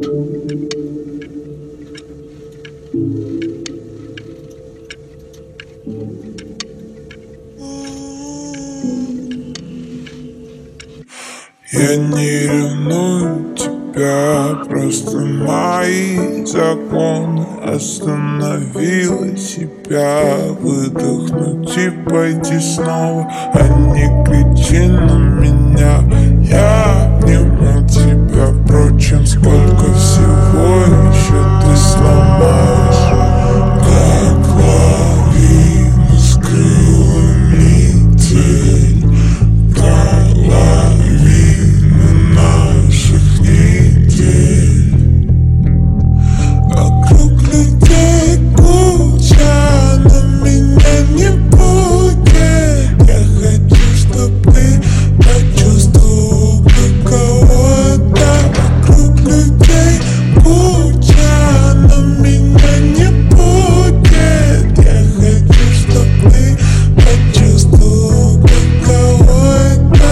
Я не ревную тебя, просто мои законы остановила себя выдохнуть и пойти снова, а не кричи на меня. Я обниму тебя, впрочем, сколько всего еще ты сломаешь. Как лавина с крылами тень, половина наших недель. Вокруг людей куча, но меня не будет. Я хочу, чтоб ты почувствовал, каково это. Вокруг людей куча, но меня не будет. Я хочу, чтоб ты почувствовал, каково это.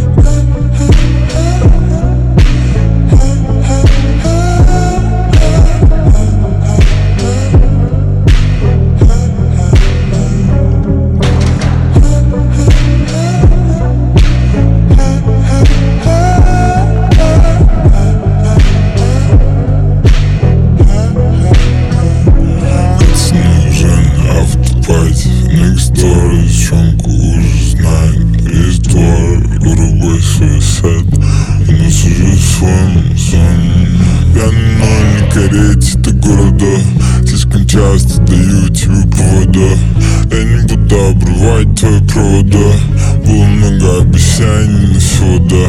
Next door, девчонку уже знает весь двор. Вырубай свой сет, но сужу своему сону. Я на ноль карете до города, слишком часто даю тебе повода. Я не буду обрывать твои провода, было много обещаний, но всего да.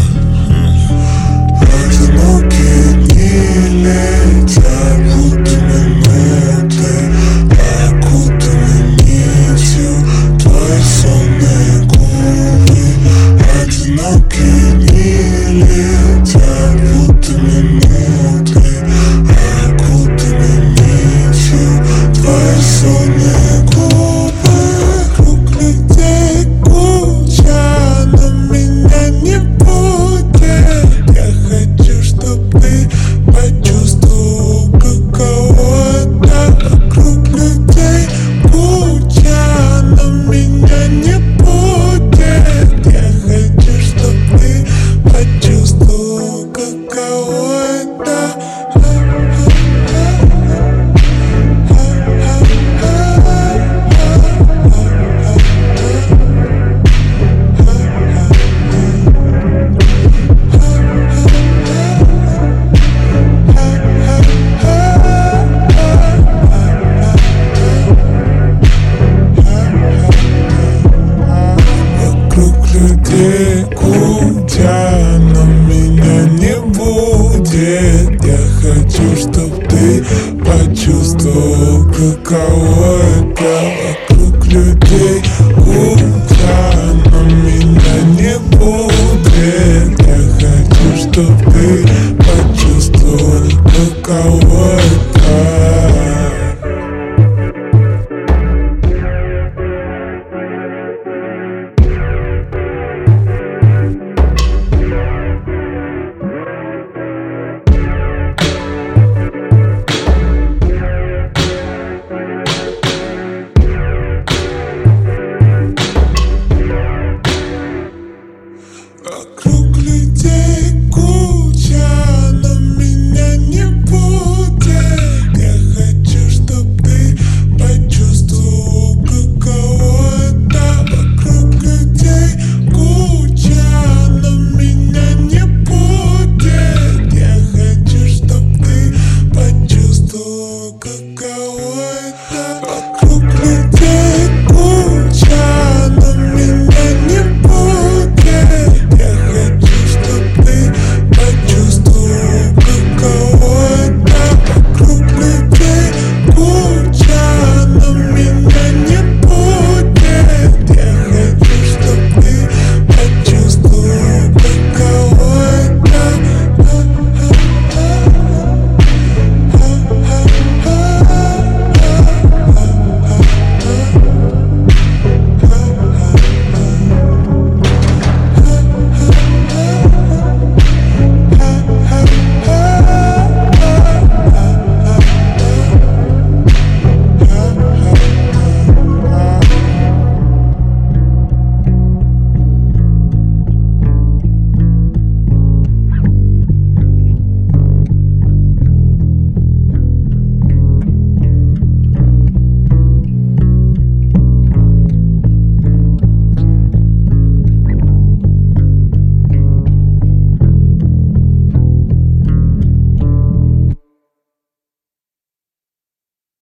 Одинокие дни летят, будто минуты, окутаны нитью твои сонные губы. Одинокие дни летят, будто минуты, окутаны нитью твои сонные губы. Вокруг людей куча, но меня не будет. Я хочу, чтоб ты почувствовал, каково это. Вокруг людей куча, но меня не будет. Я хочу, чтоб ты почувствовал, каково это. Вокруг людей куча, но меня не будет. Я хочу, чтоб ты почувствовал, каково это. Вокруг людей куча, но меня не будет.